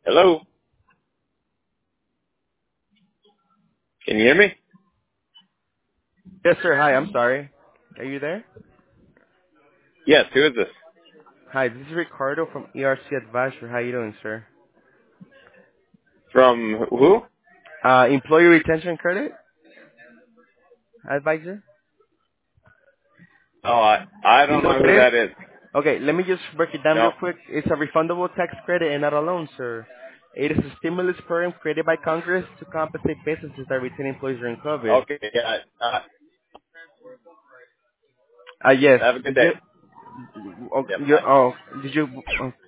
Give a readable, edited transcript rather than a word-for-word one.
Hello? Can you hear me? Yes, sir. Hi, I'm sorry. Are you there? Yes, who is this? Hi, this is Ricardo from ERC Advisor. How you doing, sir? From who? Employee Retention Credit Advisor? Oh, I You don't know know what who it is? that is. Okay, let me just break it down No. real quick. It's a refundable tax credit and not a loan, sir. It is a stimulus program created by Congress to compensate businesses that retain employees during COVID. Okay, yeah. Yes. Have a good Did you? day. Oh, Yep, bye. did you?